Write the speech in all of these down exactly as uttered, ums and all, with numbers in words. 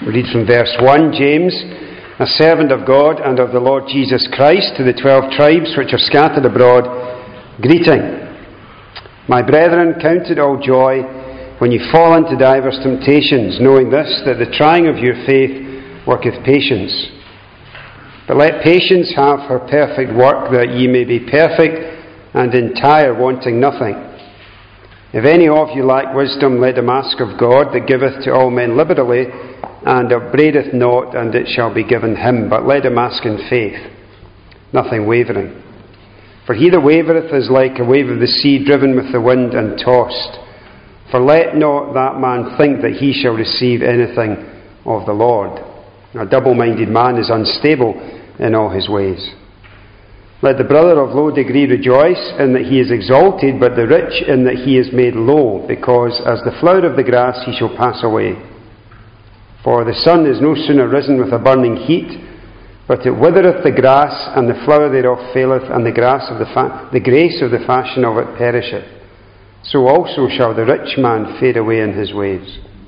We read from verse one, James, a servant of God and of the Lord Jesus Christ, to the twelve tribes which are scattered abroad, greeting. My brethren, count it all joy when you fall into divers temptations, knowing this, that the trying of your faith worketh patience. But let patience have her perfect work, that ye may be perfect and entire, wanting nothing. If any of you lack wisdom, let him ask of God, that giveth to all men liberally, and upbraideth not, and it shall be given him. But let him ask in faith, nothing wavering. For he that wavereth is like a wave of the sea, driven with the wind and tossed. For let not that man think that he shall receive anything of the Lord. A double-minded man is unstable in all his ways. Let the brother of low degree rejoice in that he is exalted, but the rich in that he is made low, because as the flower of the grass he shall pass away. For the sun is no sooner risen with a burning heat, but it withereth the grass, and the flower thereof faileth, and the grass of the fa- the grace of the fashion of it perisheth. So also shall the rich man fade away in his ways.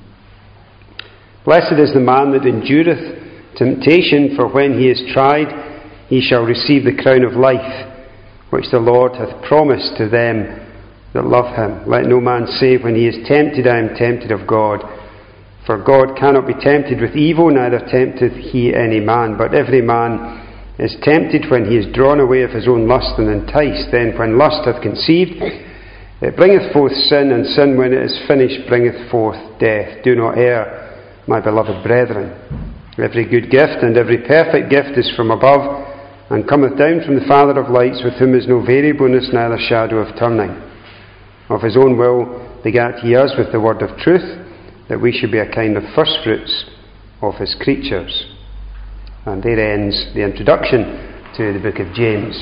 Blessed is the man that endureth temptation, for when he is tried, he shall receive the crown of life, which the Lord hath promised to them that love him. Let no man say when he is tempted, I am tempted of God. For God cannot be tempted with evil, neither tempteth he any man. But every man is tempted when he is drawn away of his own lust and enticed. Then when lust hath conceived, it bringeth forth sin, and sin, when it is finished, bringeth forth death. Do not err, my beloved brethren. Every good gift and every perfect gift is from above, and cometh down from the Father of lights, with whom is no variableness, neither shadow of turning. Of his own will begat he us with the word of truth, that we should be a kind of firstfruits of his creatures. And there ends the introduction to the book of James.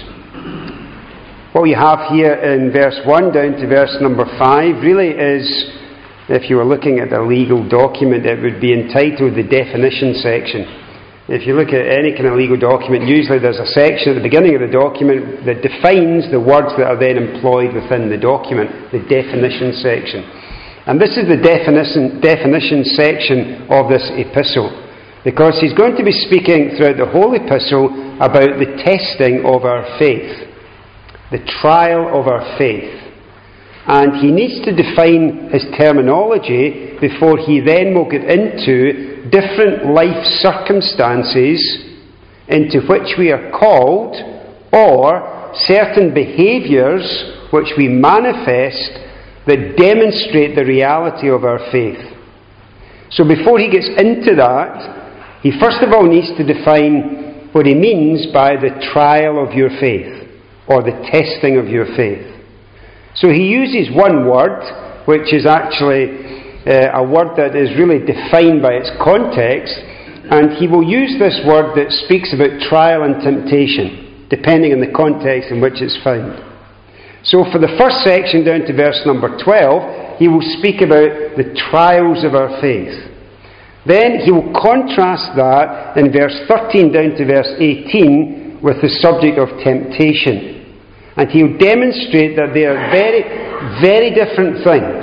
What we have here in verse one down to verse number five really is, if you were looking at a legal document, it would be entitled the definition section. If you look at any kind of legal document, usually there's a section at the beginning of the document that defines the words that are then employed within the document, the definition section. And this is the definition, definition section of this epistle, because he's going to be speaking throughout the whole epistle about the testing of our faith, the trial of our faith. And he needs to define his terminology before he then will get into different life circumstances into which we are called, or certain behaviours which we manifest that demonstrate the reality of our faith. So before he gets into that, he first of all needs to define what he means by the trial of your faith, or the testing of your faith. So he uses one word, which is actually uh, a word that is really defined by its context, and he will use this word that speaks about trial and temptation, depending on the context in which it's found. So for the first section down to verse number twelve, he will speak about the trials of our faith. Then he will contrast that in verse thirteen down to verse eighteen with the subject of temptation. And he'll demonstrate that they are very, very different things.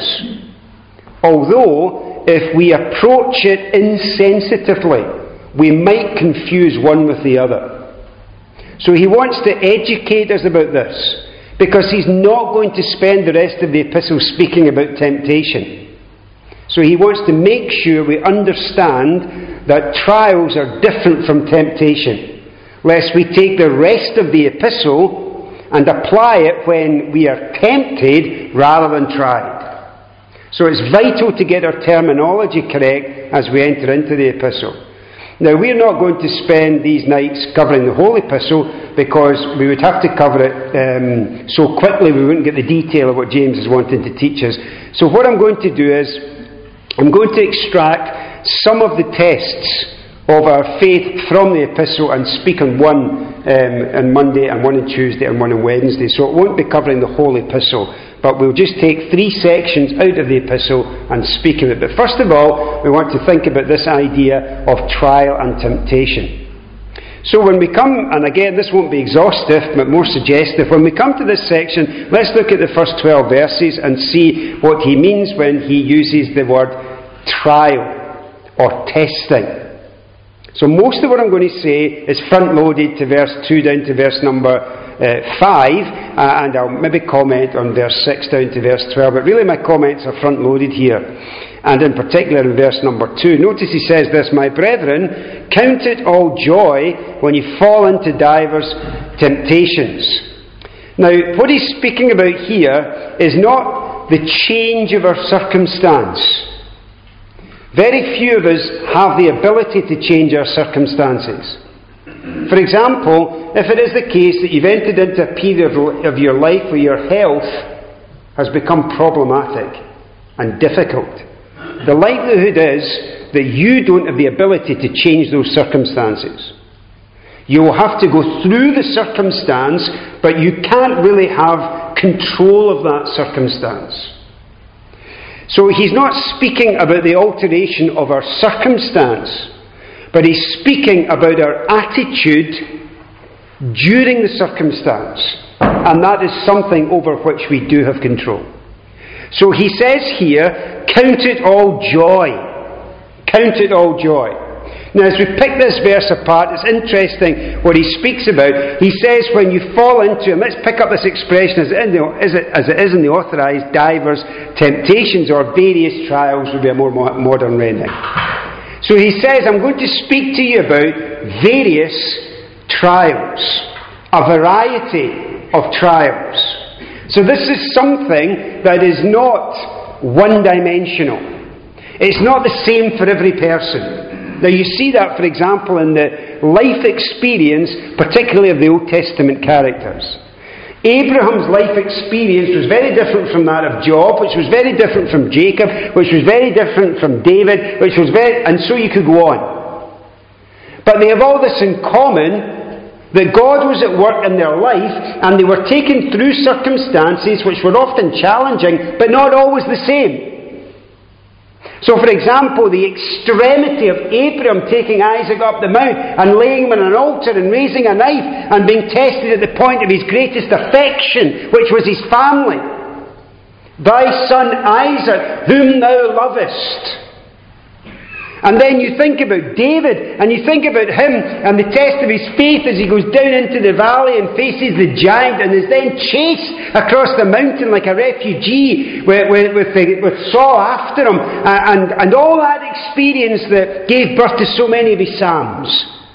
Although, if we approach it insensitively, we might confuse one with the other. So he wants to educate us about this, because he's not going to spend the rest of the epistle speaking about temptation. So he wants to make sure we understand that trials are different from temptation, lest we take the rest of the epistle and apply it when we are tempted rather than tried. So it's vital to get our terminology correct as we enter into the epistle. Now, we're not going to spend these nights covering the whole epistle, because we would have to cover it um, so quickly we wouldn't get the detail of what James is wanting to teach us. So what I'm going to do is, I'm going to extract some of the tests of our faith from the epistle and speak on one um, on Monday and one on Tuesday and one on Wednesday. So it won't be covering the whole epistle, but we'll just take three sections out of the epistle and speak of it. But first of all, we want to think about this idea of trial and temptation. So when we come, and again this won't be exhaustive but more suggestive, when we come to this section, let's look at the first twelve verses and see what he means when he uses the word trial or testing. So most of what I'm going to say is front-loaded to verse two down to verse number uh, five, uh, and I'll maybe comment on verse six down to verse twelve, but really my comments are front-loaded here, and in particular in verse number two. Notice he says this, "My brethren, count it all joy when you fall into divers temptations." Now, what he's speaking about here is not the change of our circumstance. Very few of us have the ability to change our circumstances. For example, if it is the case that you've entered into a period of your life where your health has become problematic and difficult, the likelihood is that you don't have the ability to change those circumstances. You will have to go through the circumstance, but you can't really have control of that circumstance. So he's not speaking about the alteration of our circumstance, but he's speaking about our attitude during the circumstance. And that is something over which we do have control. So he says here, count it all joy. Count it all joy. Now, as we pick this verse apart, it's interesting what he speaks about. He says, when you fall into, and let's pick up this expression as it, the, as it, as it is in the authorised, divers, temptations, or various trials would be a more modern rendering. So he says, I'm going to speak to you about various trials, a variety of trials. So this is something that is not one-dimensional. It's not the same for every person. Now you see that, for example, in the life experience, particularly of the Old Testament characters. Abraham's life experience was very different from that of Job, which was very different from Jacob, which was very different from David, which was very... and so you could go on. But they have all this in common, that God was at work in their life, and they were taken through circumstances which were often challenging, but not always the same. So, for example, the extremity of Abraham taking Isaac up the mount and laying him on an altar and raising a knife and being tested at the point of his greatest affection, which was his family. Thy son Isaac, whom thou lovest. And then you think about David, and you think about him and the test of his faith as he goes down into the valley and faces the giant and is then chased across the mountain like a refugee with, with, with, the, with Saul after him, and, and all that experience that gave birth to so many of his psalms.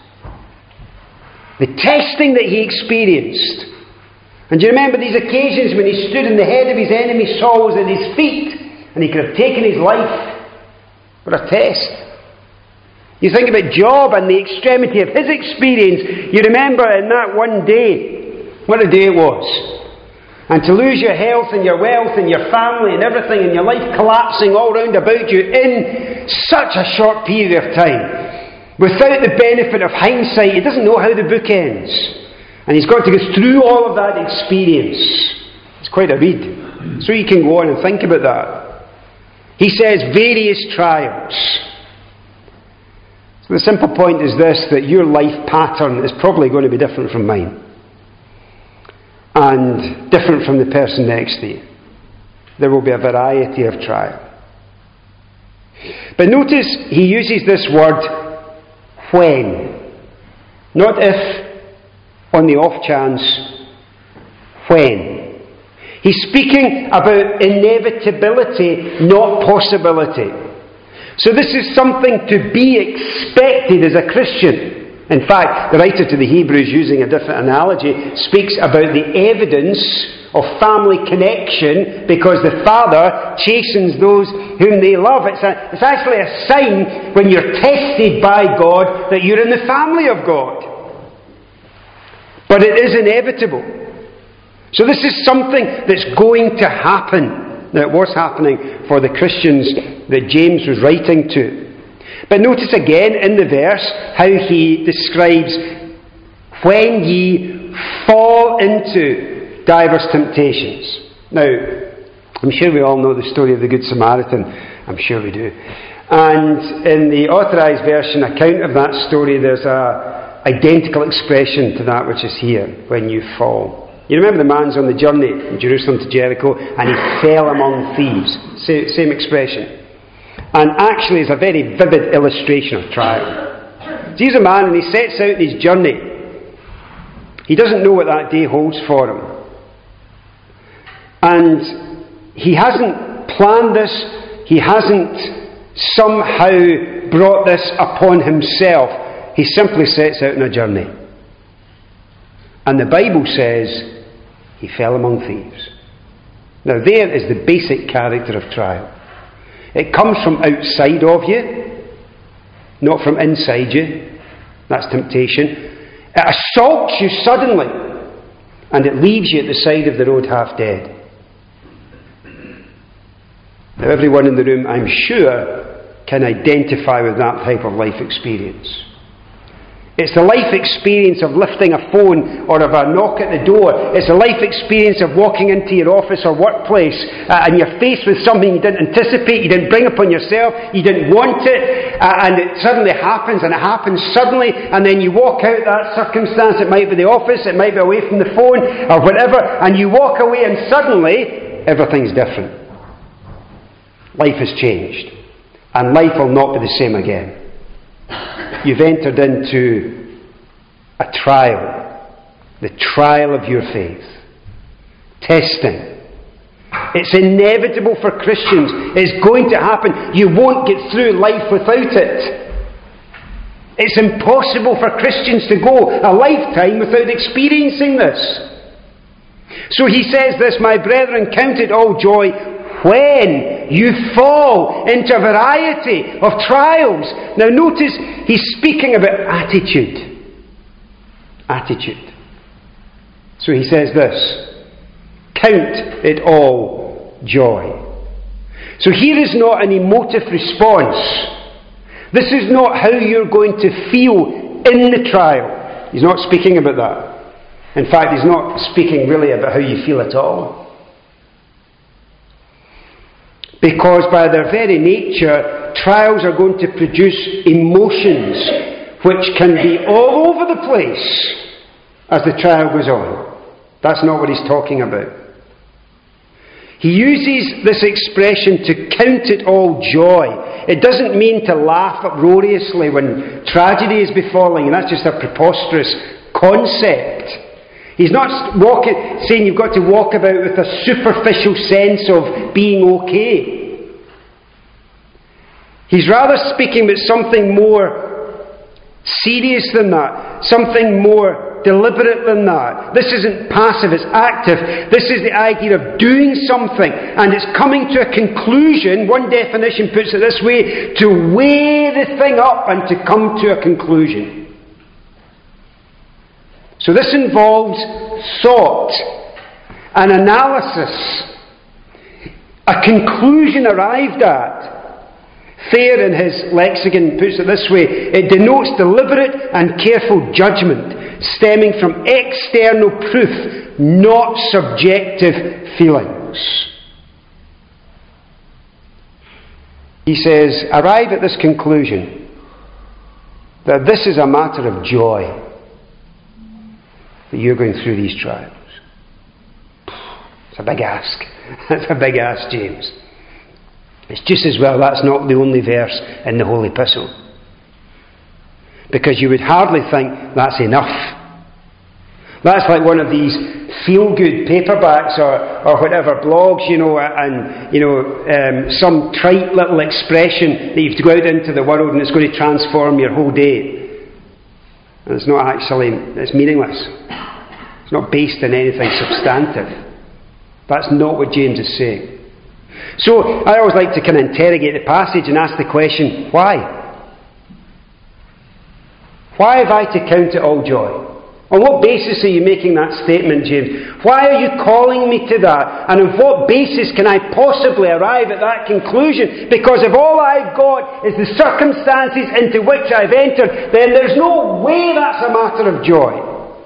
The testing that he experienced. And do you remember these occasions when he stood and the head of his enemy Saul was at his feet and he could have taken his life? What a test. You think about Job and the extremity of his experience. You remember in that one day, what a day it was. And to lose your health and your wealth and your family and everything and your life collapsing all round about you in such a short period of time. Without the benefit of hindsight, he doesn't know how the book ends. And he's got to go through all of that experience. It's quite a read. So you can go on and think about that. He says various trials. The simple point is this, that your life pattern is probably going to be different from mine. And different from the person next to you. There will be a variety of trial. But notice he uses this word, when. Not if, on the off chance, when. He's speaking about inevitability, not possibility. So this is something to be expected as a Christian. In fact, the writer to the Hebrews, using a different analogy, speaks about the evidence of family connection because the Father chastens those whom they love. It's, a, it's actually a sign when you're tested by God that you're in the family of God. But it is inevitable. So this is something that's going to happen. Now, it was happening for the Christians that James was writing to. But notice again in the verse how he describes when ye fall into diverse temptations. Now, I'm sure we all know the story of the Good Samaritan. I'm sure we do. And in the authorised version account of that story, there's a identical expression to that which is here, when you fall. You remember the man's on the journey from Jerusalem to Jericho and he fell among thieves. Same expression. And actually it's a very vivid illustration of trial. So here's a man, and he sets out on his journey. He doesn't know what that day holds for him. And he hasn't planned this. He hasn't somehow brought this upon himself. He simply sets out on a journey. And the Bible says he fell among thieves. Now there is the basic character of trial. It comes from outside of you, not from inside you. That's temptation. It assaults you suddenly, and it leaves you at the side of the road half dead. Now everyone in the room, I'm sure, can identify with that type of life experience. It's the life experience of lifting a phone or of a knock at the door. It's the life experience of walking into your office or workplace uh, and you're faced with something you didn't anticipate, you didn't bring upon yourself, you didn't want it, uh, and it suddenly happens, and it happens suddenly, and then you walk out that circumstance. It might be the office, it might be away from the phone or whatever, and you walk away and suddenly everything's different. Life has changed, and life will not be the same again. You've entered into a trial, the trial of your faith. Testing. It's inevitable for Christians. It's going to happen. You won't get through life without it. It's impossible for Christians to go a lifetime without experiencing this. So he says this, my brethren, count it all joy when you fall into a variety of trials. Now notice, he's speaking about attitude. Attitude. So he says this, count it all joy. So here is not an emotive response. This is not how you're going to feel in the trial. He's not speaking about that. In fact, he's not speaking really about how you feel at all. Because by their very nature, trials are going to produce emotions which can be all over the place as the trial goes on. That's not what he's talking about. He uses this expression to count it all joy. It doesn't mean to laugh uproariously when tragedy is befalling, and that's just a preposterous concept. He's not walking, saying you've got to walk about with a superficial sense of being okay. He's rather speaking about something more serious than that, something more deliberate than that. This isn't passive, it's active. This is the idea of doing something, and it's coming to a conclusion. One definition puts it this way, to weigh the thing up and to come to a conclusion. So this involves thought, an analysis, a conclusion arrived at. Thayer in his lexicon puts it this way, it denotes deliberate and careful judgment stemming from external proof, not subjective feelings. He says, arrive at this conclusion, that this is a matter of joy, that you're going through these trials. It's a big ask. That's a big ask, James. It's just as well that's not the only verse in the whole epistle. Because you would hardly think that's enough. That's like one of these feel-good paperbacks or, or whatever blogs, you know, and, you know, um, some trite little expression that you have to go out into the world and it's going to transform your whole day. And it's not actually, it's meaningless. It's not based on anything substantive. That's not what James is saying. So, I always like to kind of interrogate the passage and ask the question, why? Why have I to count it all joy? On what basis are you making that statement, James? Why are you calling me to that? And on what basis can I possibly arrive at that conclusion? Because if all I've got is the circumstances into which I've entered, then there's no way that's a matter of joy.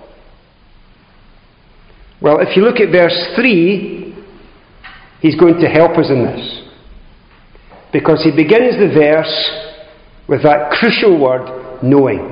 Well, if you look at verse three, he's going to help us in this. Because he begins the verse with that crucial word, knowing.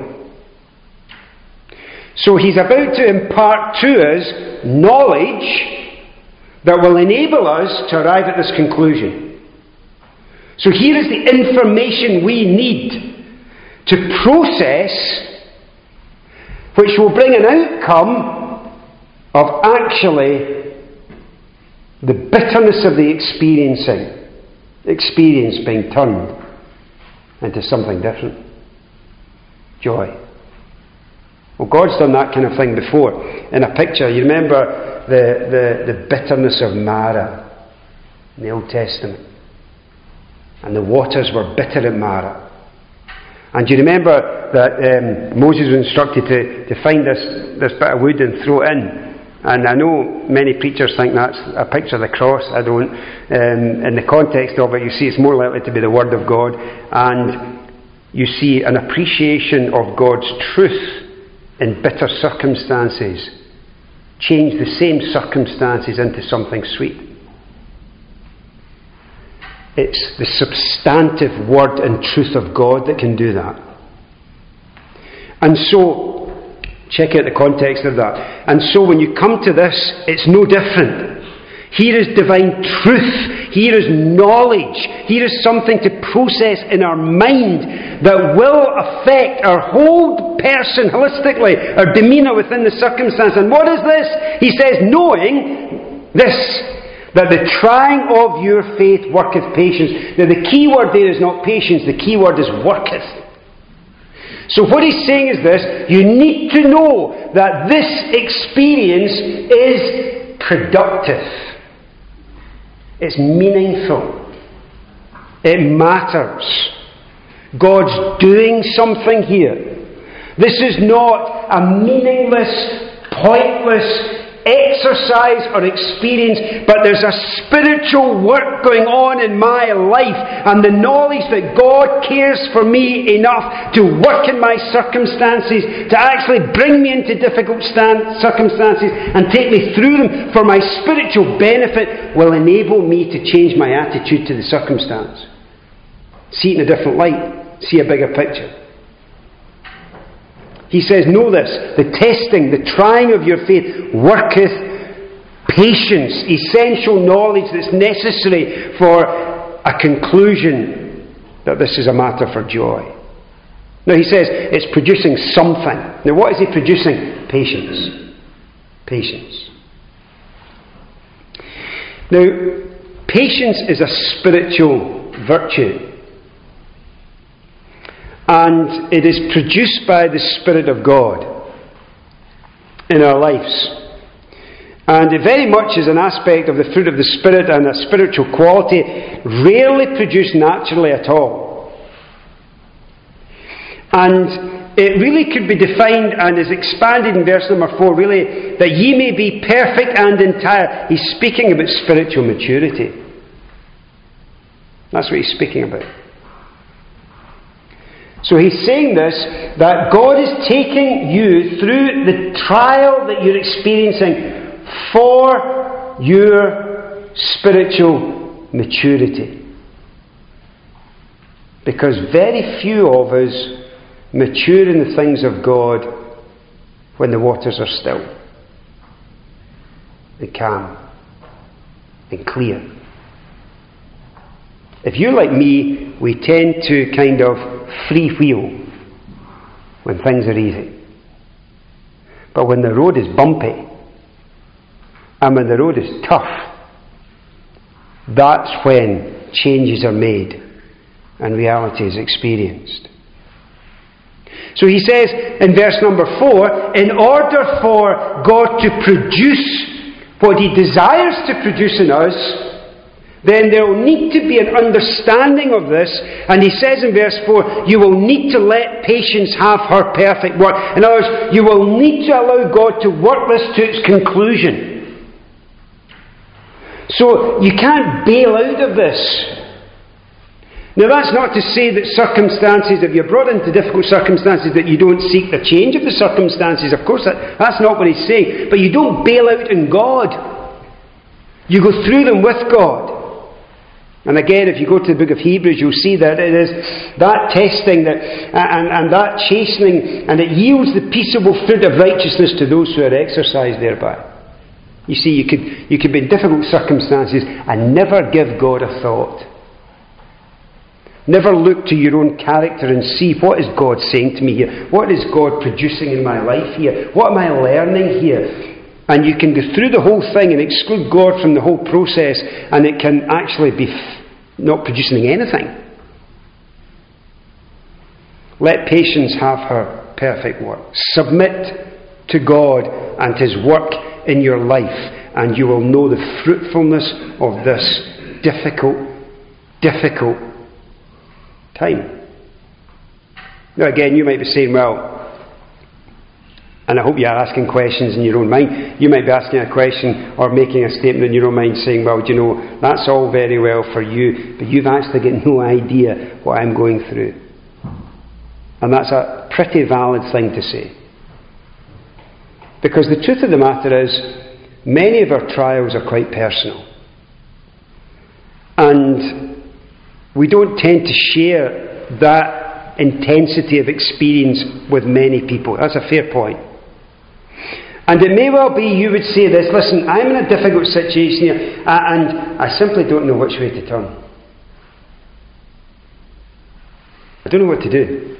So he's about to impart to us knowledge that will enable us to arrive at this conclusion. So here is the information we need to process, which will bring an outcome of actually the bitterness of the experiencing, experience being turned into something different. Joy. Well, God's done that kind of thing before. In a picture, you remember the, the, the bitterness of Marah in the Old Testament. And the waters were bitter at Marah. And do you remember that um, Moses was instructed to, to find this, this bit of wood and throw it in? And I know many preachers think that's a picture of the cross. I don't. Um, in the context of it, you see it's more likely to be the Word of God. And you see an appreciation of God's truth in bitter circumstances change the same circumstances into something sweet. It's the substantive word and truth of God that can do that. And so, check out the context of that. And so when you come to this, it's no different. Here is divine truth. Here is knowledge. Here is something to process in our mind that will affect our whole person holistically, our demeanour within the circumstance. And what is this? He says, knowing this, that the trying of your faith worketh patience. Now the key word there is not patience, the key word is worketh. So what he's saying is this: you need to know that this experience is productive. It's meaningful. It matters. God's doing something here. This is not a meaningless, pointless exercise or experience, but there's a spiritual work going on in my life, and the knowledge that God cares for me enough to work in my circumstances, to actually bring me into difficult stand- circumstances and take me through them for my spiritual benefit, will enable me to change my attitude to the circumstance. See it in a different light. See a bigger picture. He says, know this, the testing, the trying of your faith worketh patience, essential knowledge that's necessary for a conclusion that this is a matter for joy. Now he says it's producing something. Now what is he producing? Patience. Patience. Now, patience is a spiritual virtue. And it is produced by the Spirit of God in our lives. And it very much is an aspect of the fruit of the Spirit and a spiritual quality rarely produced naturally at all. And it really could be defined and is expanded in verse number four, really, that ye may be perfect and entire. He's speaking about spiritual maturity. That's what he's speaking about. So he's saying this, that God is taking you through the trial that you're experiencing for your spiritual maturity. Because very few of us mature in the things of God when the waters are still and calm and clear. If you're like me, we tend to kind of free wheel when things are easy. But when the road is bumpy and when the road is tough, that's when changes are made and reality is experienced. So he says in verse number four, in order for God to produce what he desires to produce in us, then there will need to be an understanding of this. And he says in verse four, you will need to let patience have her perfect work. In other words, you will need to allow God to work this to its conclusion. So you can't bail out of this. Now that's not to say that circumstances, if you're brought into difficult circumstances, that you don't seek the change of the circumstances. Of course, that, that's not what he's saying. But you don't bail out in God. You go through them with God. And again, if you go to the book of Hebrews, you'll see that it is that testing that and, and that chastening, and it yields the peaceable fruit of righteousness to those who are exercised thereby. You see, you could, you could be in difficult circumstances and never give God a thought. Never look to your own character and see, what is God saying to me here? What is God producing in my life here? What am I learning here? And you can go through the whole thing and exclude God from the whole process, and it can actually be f- not producing anything. Let patience have her perfect work. Submit to God and His work in your life, and you will know the fruitfulness of this difficult, difficult time. Now again, you might be saying, well, and I hope you are asking questions in your own mind. You might be asking a question or making a statement in your own mind saying, well, do you know, that's all very well for you, but you've actually got no idea what I'm going through. And that's a pretty valid thing to say. Because the truth of the matter is, many of our trials are quite personal. And we don't tend to share that intensity of experience with many people. That's a fair point. And it may well be you would say this, listen, I'm in a difficult situation here, and I simply don't know which way to turn. I don't know what to do.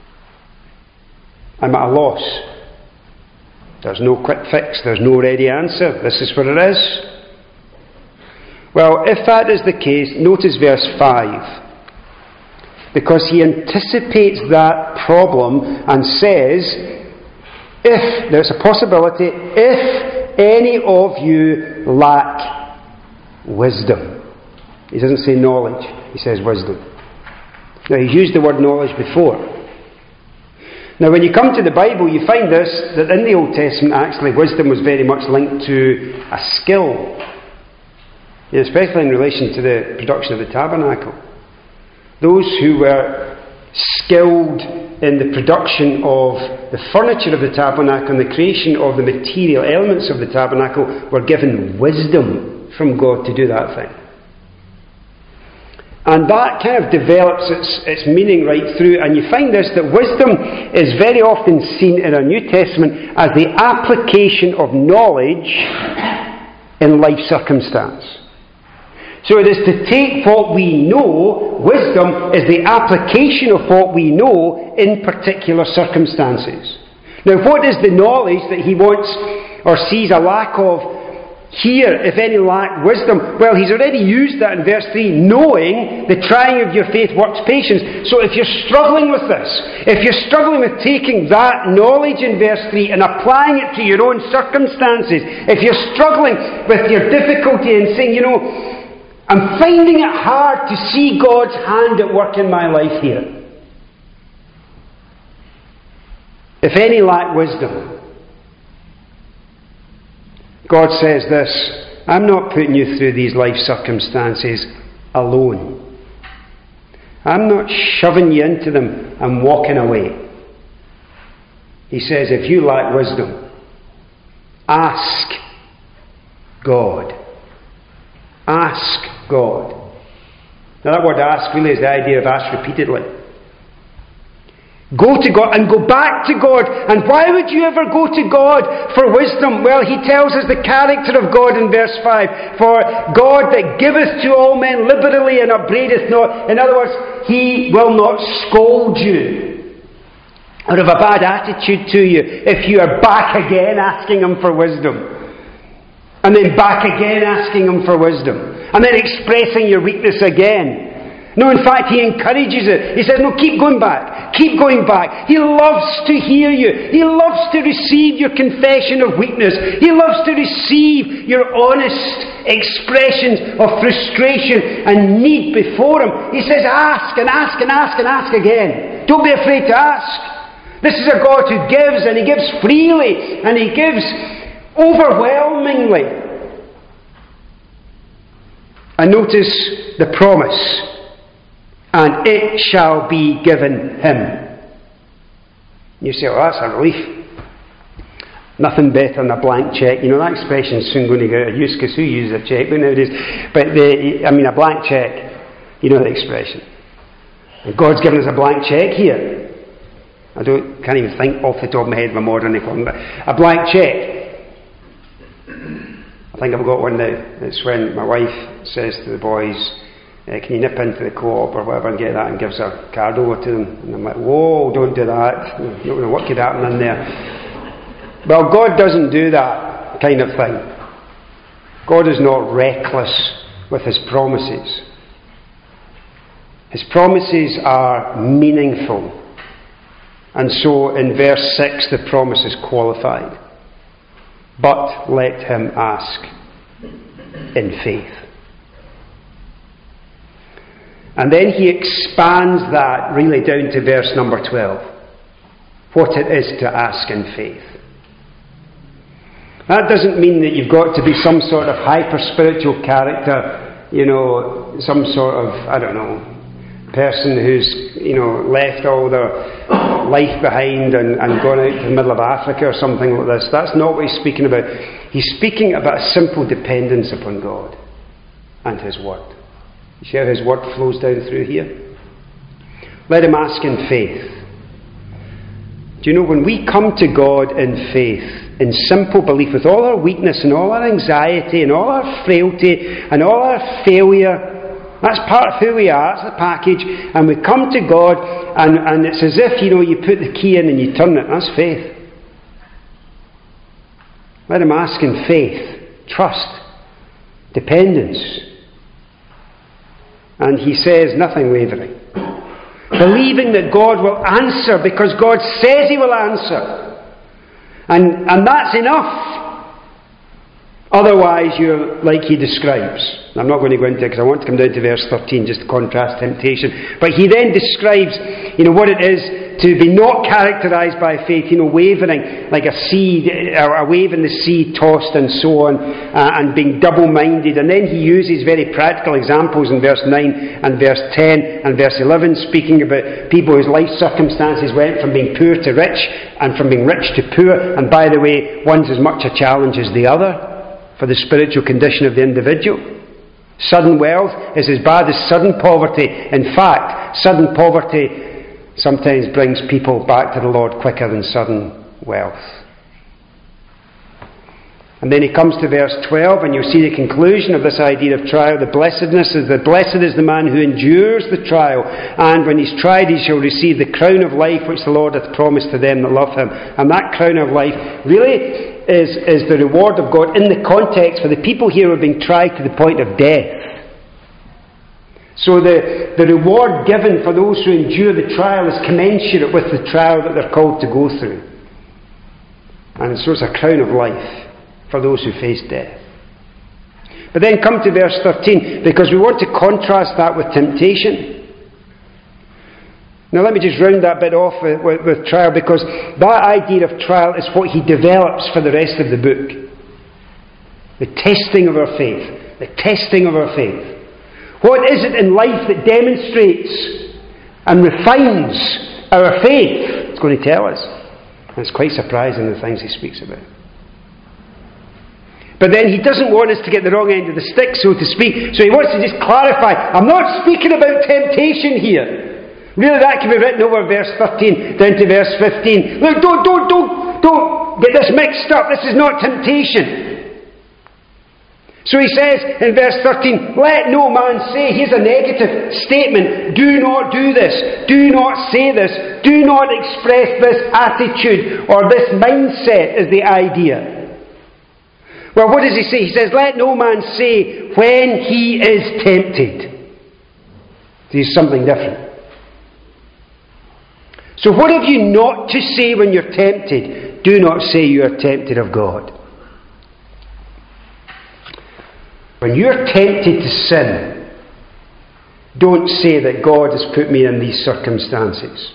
I'm at a loss. There's no quick fix, there's no ready answer. This is what it is. Well, if that is the case, notice verse five. Because he anticipates that problem and says, if, there's a possibility, if any of you lack wisdom. He doesn't say knowledge, he says wisdom. Now, he's used the word knowledge before. Now, when you come to the Bible, you find this, that in the Old Testament, actually, wisdom was very much linked to a skill. You know, especially in relation to the production of the tabernacle. Those who were skilled in the production of the furniture of the tabernacle and the creation of the material elements of the tabernacle were given wisdom from God to do that thing. And that kind of develops its, its meaning right through. And you find this, that wisdom is very often seen in our New Testament as the application of knowledge in life circumstance. So it is to take what we know, wisdom is the application of what we know in particular circumstances. Now, what is the knowledge that he wants or sees a lack of here, if any lack wisdom? Well, he's already used that in verse three, knowing the trying of your faith works patience. So if you're struggling with this, if you're struggling with taking that knowledge in verse three and applying it to your own circumstances, if you're struggling with your difficulty and saying, you know, I'm finding it hard to see God's hand at work in my life here. If any lack wisdom, God says this, I'm not putting you through these life circumstances alone. I'm not shoving you into them and walking away. He says, if you lack wisdom, ask God. Ask God. Now that word ask really is the idea of ask repeatedly. Go to God and go back to God. And why would you ever go to God for wisdom? Well, he tells us the character of God in verse five. For God that giveth to all men liberally and upbraideth not. In other words, he will not scold you or have a bad attitude to you if you are back again asking him for wisdom. And then back again asking him for wisdom. And then expressing your weakness again. No, in fact, he encourages it. He says, no, keep going back. Keep going back. He loves to hear you. He loves to receive your confession of weakness. He loves to receive your honest expressions of frustration and need before him. He says, ask and ask and ask and ask again. Don't be afraid to ask. This is a God who gives, and he gives freely, and he gives overwhelmingly. And notice the promise. And it shall be given him. You say, oh, that's a relief. Nothing better than a blank cheque. You know, that expression is soon going to get out of use, because who uses a cheque nowadays? But, the, I mean, a blank cheque, you know the expression. And God's given us a blank cheque here. I don't, can't even think off the top of my head of a modern equivalent, but a blank cheque. I think I've got one now. It's when my wife says to the boys, Uh, can you nip into the co-op or whatever and get that, and gives her card over to them. And I'm like, whoa, don't do that. You don't know what could happen in there. Well, God doesn't do that kind of thing. God is not reckless with His promises. His promises are meaningful. And so in verse six the promise is qualified. But let him ask in faith. And then he expands that really down to verse number twelve. What it is to ask in faith. That doesn't mean that you've got to be some sort of hyper-spiritual character, you know, some sort of, I don't know, person who's, you know, left all their life behind and, and gone out to the middle of Africa or something like this. That's not what he's speaking about. He's speaking about a simple dependence upon God and His Word. You see how His Word flows down through here? Let him ask in faith. Do you know, when we come to God in faith, in simple belief, with all our weakness and all our anxiety and all our frailty and all our failure, that's part of who we are, that's the package, and we come to God and, and it's as if, you know, you put the key in and you turn it. That's faith. Let him ask in faith, trust, dependence. And he says nothing wavering. Believing that God will answer because God says He will answer. And, and that's enough. Otherwise, you're like he describes. I'm not going to go into it because I want to come down to verse thirteen just to contrast temptation. But he then describes, you know, what it is to be not characterised by faith, you know, wavering like a sea, a wave in the sea tossed and so on, uh, and being double-minded. And then he uses very practical examples in verse nine and verse ten and verse eleven, speaking about people whose life circumstances went from being poor to rich and from being rich to poor. And by the way, one's as much a challenge as the other for the spiritual condition of the individual. Sudden wealth is as bad as sudden poverty. In fact, sudden poverty sometimes brings people back to the Lord quicker than sudden wealth. And then he comes to verse twelve, and you'll see the conclusion of this idea of trial. The blessedness is the blessed is the man who endures the trial, and when he's tried he shall receive the crown of life which the Lord hath promised to them that love him. And that crown of life really is, is the reward of God in the context for the people here who are being tried to the point of death. So the, the reward given for those who endure the trial is commensurate with the trial that they're called to go through. And so it's a crown of life for those who face death. But then come to verse thirteen, because we want to contrast that with temptation. Now let me just round that bit off with, with, with trial, because that idea of trial is what he develops for the rest of the book. The testing of our faith. The testing of our faith. What is it in life that demonstrates and refines our faith? It's going to tell us. And it's quite surprising the things he speaks about. But then he doesn't want us to get the wrong end of the stick, so to speak. So he wants to just clarify, I'm not speaking about temptation here. Really, that can be written over verse thirteen down to verse fifteen. Look, don't, don't, don't, don't get this mixed up. This is not temptation. So he says in verse thirteen, let no man say, here's a negative statement, do not do this, do not say this, do not express this attitude or this mindset is the idea. Well, what does he say? He says, let no man say when he is tempted. There's something different. So what have you not to say when you're tempted? Do not say you are tempted of God. When you're tempted to sin, don't say that God has put me in these circumstances.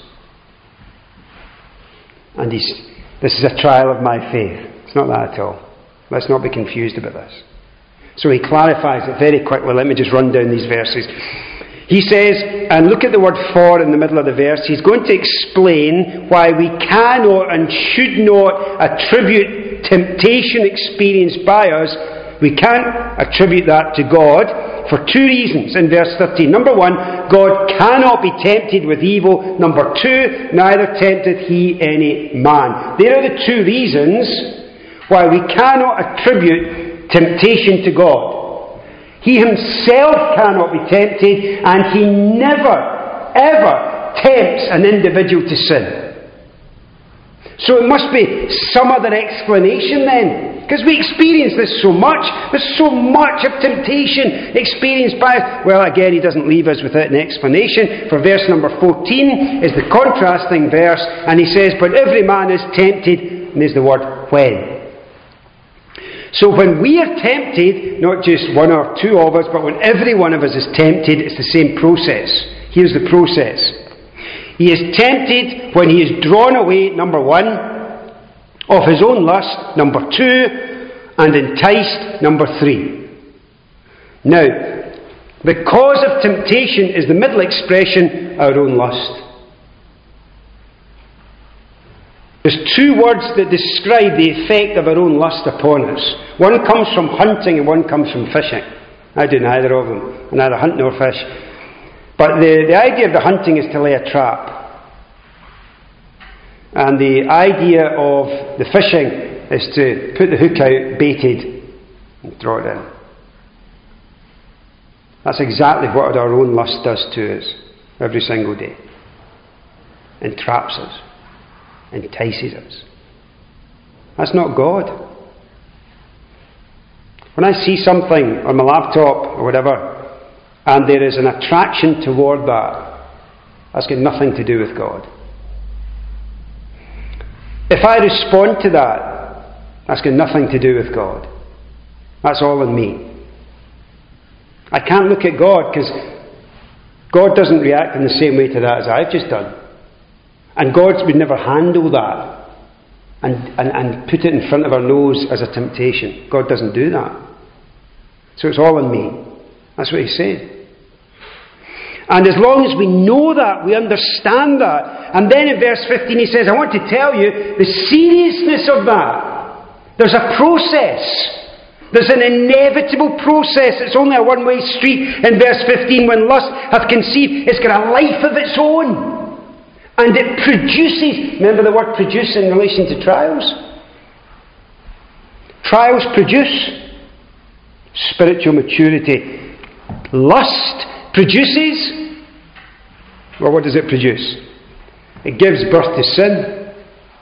And he's, this is a trial of my faith. It's not that at all. Let's not be confused about this. So he clarifies it very quickly. Let me just run down these verses. He says, and look at the word for in the middle of the verse, he's going to explain why we cannot and should not attribute temptation experienced by us. We can't attribute that to God for two reasons in verse thirteen. Number one, God cannot be tempted with evil. Number two, neither tempteth he any man. There are the two reasons why we cannot attribute temptation to God. He himself cannot be tempted, and he never, ever tempts an individual to sin. So it must be some other explanation then. Because we experience this so much. There's so much of temptation experienced by... Well, again, he doesn't leave us without an explanation. For verse number fourteen is the contrasting verse, and he says, "But every man is tempted," and there's the word "when." So when we are tempted, not just one or two of us, but when every one of us is tempted, it's the same process. Here's the process. He is tempted when he is drawn away, number one, of his own lust, number two, and enticed, number three. Now, the cause of temptation is the middle expression, our own lust. There's two words that describe the effect of our own lust upon us. One comes from hunting and one comes from fishing. I do neither of them. I neither hunt nor fish. But the, the idea of the hunting is to lay a trap. And the idea of the fishing is to put the hook out, baited, and throw it in. That's exactly what our own lust does to us every single day. Entraps us. Entices us. That's not God. When I see something on my laptop or whatever, and there is an attraction toward that, that's got nothing to do with God. If I respond to that, that's got nothing to do with God. That's all in me. I can't look at God because God doesn't react in the same way to that as I've just done. And God would never handle that and, and, and put it in front of our nose as a temptation. God doesn't do that. So it's all in me. That's what he's saying. And as long as we know that, we understand that. And then in verse fifteen he says, I want to tell you the seriousness of that. There's a process. There's an inevitable process. It's only a one-way street. In verse fifteen, when lust hath conceived, it's got a life of its own. And it produces, remember the word produce in relation to trials? Trials produce spiritual maturity. Lust produces, well, what does it produce? It gives birth to sin.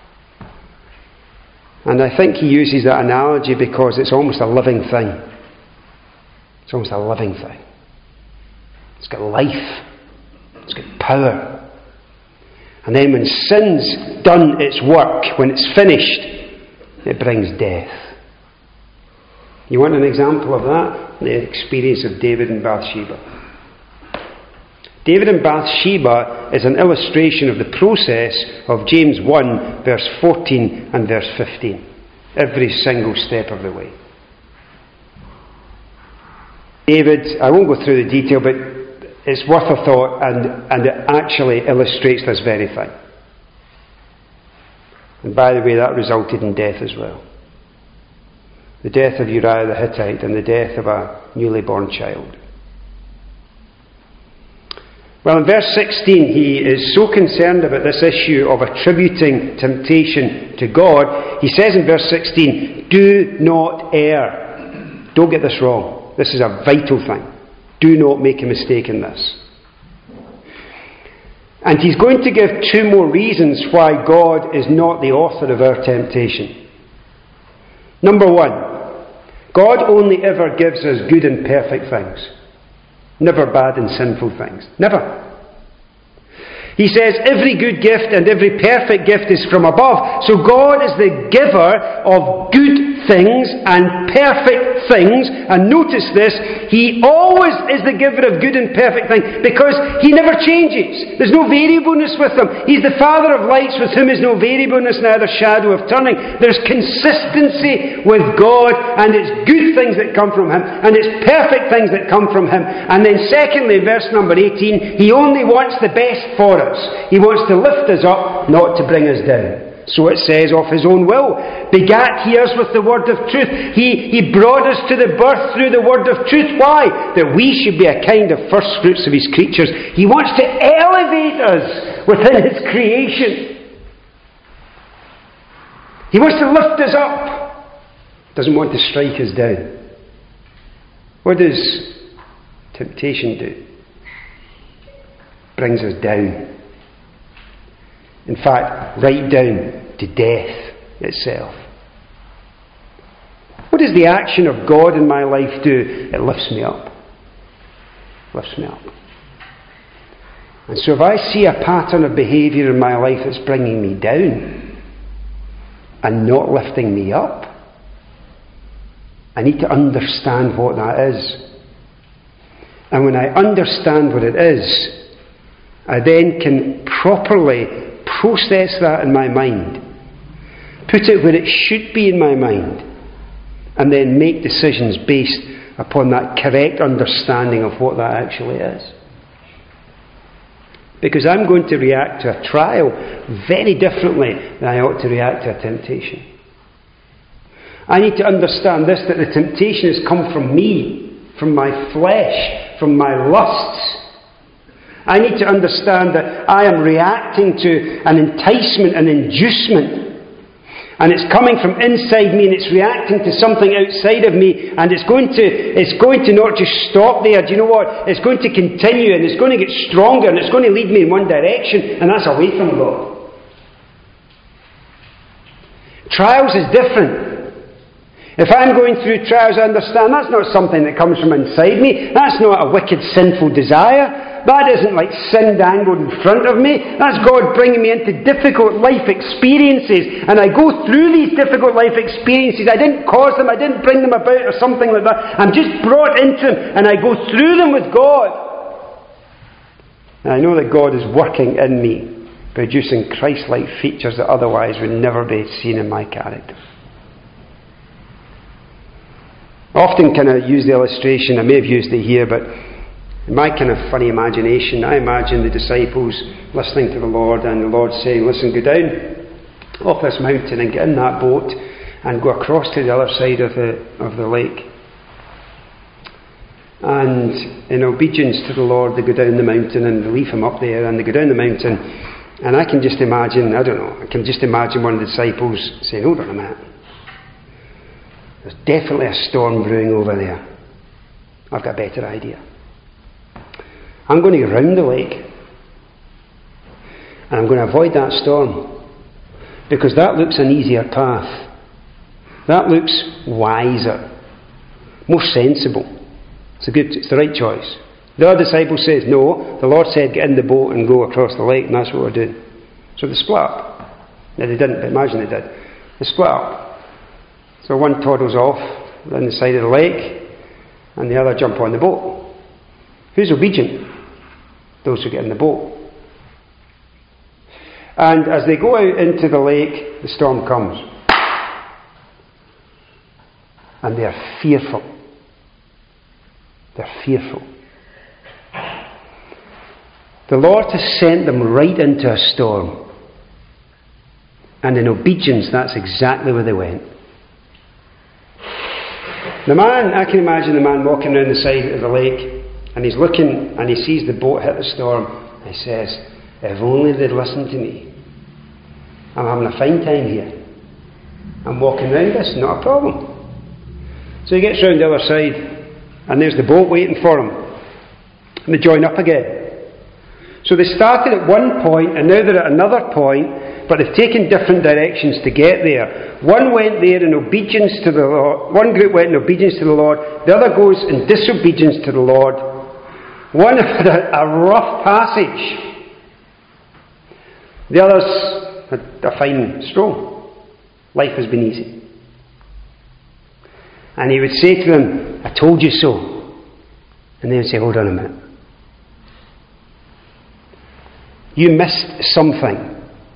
And I think he uses that analogy because it's almost a living thing. It's almost a living thing. It's got life. It's got power. And then when sin's done its work, when it's finished, it brings death. You want an example of that? The experience of David and Bathsheba. David and Bathsheba is an illustration of the process of James one, verse fourteen and verse fifteen. Every single step of the way. David, I won't go through the detail, but it's worth a thought, and, and it actually illustrates this very thing. And by the way, that resulted in death as well. The death of Uriah the Hittite and the death of a newly born child. Well, in verse sixteen, he is so concerned about this issue of attributing temptation to God. He says in verse sixteen, do not err. Don't get this wrong. This is a vital thing. Do not make a mistake in this. And he's going to give two more reasons why God is not the author of our temptation. Number one, God only ever gives us good and perfect things. Never bad and sinful things. Never. He says every good gift and every perfect gift is from above. So God is the giver of good things and perfect things. And notice this, He always is the giver of good and perfect things because He never changes. There's no variableness with Him. He's the Father of lights with whom is no variableness, neither shadow of turning. There's consistency with God, and it's good things that come from Him, and it's perfect things that come from Him. And then secondly, verse number eighteen, He only wants the best for us. He wants to lift us up, not to bring us down. So it says, of His own will, begat He us with the word of truth. He, he brought us to the birth through the word of truth. Why? That we should be a kind of first fruits of His creatures. He wants to elevate us within His creation. He wants to lift us up. Doesn't want to strike us down. What does temptation do? Brings us down. In fact, right down to death itself. What does the action of God in my life do? It lifts me up. Lifts me up. And so if I see a pattern of behaviour in my life that's bringing me down and not lifting me up, I need to understand what that is. And when I understand what it is, I then can properly process that in my mind, put it where it should be in my mind, and then make decisions based upon that correct understanding of what that actually is. Because I'm going to react to a trial very differently than I ought to react to a temptation. I need to understand this, that the temptation has come from me, from my flesh, from my lusts. I need to understand that I am reacting to an enticement, an inducement. And it's coming from inside me and it's reacting to something outside of me, and it's going to it's going to not just stop there. Do you know what? It's going to continue, and it's going to get stronger, and it's going to lead me in one direction, and that's away from God. Trials is different. If I'm going through trials, I understand that's not something that comes from inside me. That's not a wicked, sinful desire. That isn't like sin dangled in front of me. That's God bringing me into difficult life experiences. And I go through these difficult life experiences. I didn't cause them. I didn't bring them about or something like that. I'm just brought into them. And I go through them with God. And I know that God is working in me, producing Christ-like features that otherwise would never be seen in my character. I often kind of use the illustration, I may have used it here, but in my kind of funny imagination, I imagine the disciples listening to the Lord, and the Lord saying, listen, go down off this mountain and get in that boat and go across to the other side of the, of the lake. And in obedience to the Lord, they go down the mountain and they leave him up there, and they go down the mountain, and I can just imagine, I don't know, I can just imagine one of the disciples saying, hold on a minute. There's definitely a storm brewing over there. I've got a better idea. I'm going to go round the lake, and I'm going to avoid that storm, because that looks an easier path. That looks wiser, more sensible. It's a good, it's the right choice. The other disciple says, no, the Lord said get in the boat and go across the lake, and that's what we're doing. So they split up. No, they didn't, but imagine they did. They split up. So one toddles off down the side of the lake, and the other jump on the boat. Who's obedient? Those who get in the boat. And as they go out into the lake, the storm comes. And they are fearful. They're fearful. The Lord has sent them right into a storm. And in obedience, that's exactly where they went. The man, I can imagine the man walking around the side of the lake, and he's looking and he sees the boat hit the storm, and he says, if only they'd listened to me. I'm having a fine time here. I'm walking around this, not a problem. So he gets round the other side, and there's the boat waiting for him. And they join up again. So they started at one point, and now they're at another point, but they've taken different directions to get there. One went there in obedience to the Lord. One group went in obedience to the Lord. The other goes in disobedience to the Lord. One had a, a rough passage. The others had a fine stroll. Life has been easy. And he would say to them, I told you so. And they would say, hold on a minute. You missed something.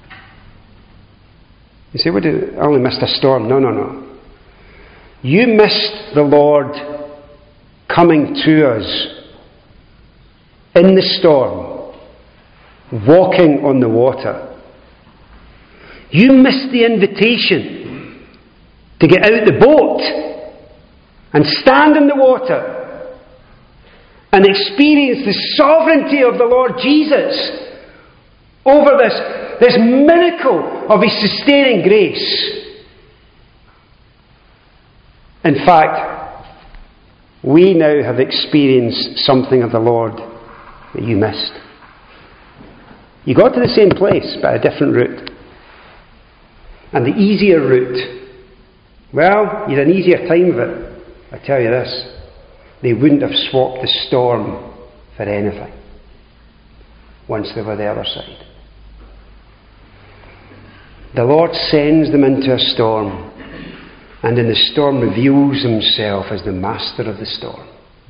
You say, what did, I only missed a storm. No, no, no. You missed the Lord coming to us in the storm, walking on the water. You missed the invitation to get out the boat and stand in the water and experience the sovereignty of the Lord Jesus over this, this miracle of his sustaining grace. In fact, we now have experienced something of the Lord that you missed. You got to the same place, but a different route. And the easier route, well, you had an easier time of it. I tell you this, they wouldn't have swapped the storm for anything once they were the other side. The Lord sends them into a storm, and in the storm reveals himself as the master of the storm,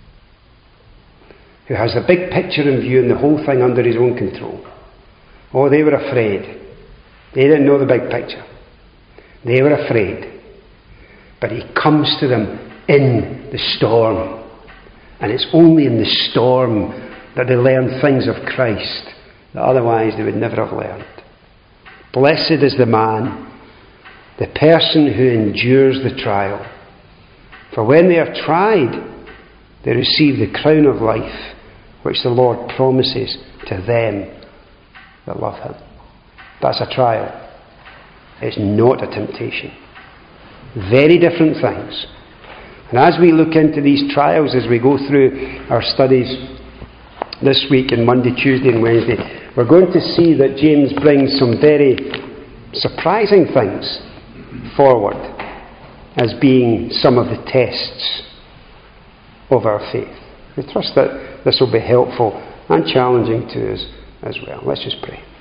who has the big picture in view and the whole thing under his own control. Oh, they were afraid. They didn't know the big picture. They were afraid. But he comes to them in the storm. And it's only in the storm that they learn things of Christ that otherwise they would never have learned. Blessed is the man, the person who endures the trial. For when they are tried, they receive the crown of life, which the Lord promises to them that love him. That's a trial. It's not a temptation. Very different things. And as we look into these trials, as we go through our studies this week and Monday, Tuesday and Wednesday, we're going to see that James brings some very surprising things forward as being some of the tests of our faith. We trust that this will be helpful and challenging to us as well. Let's just pray.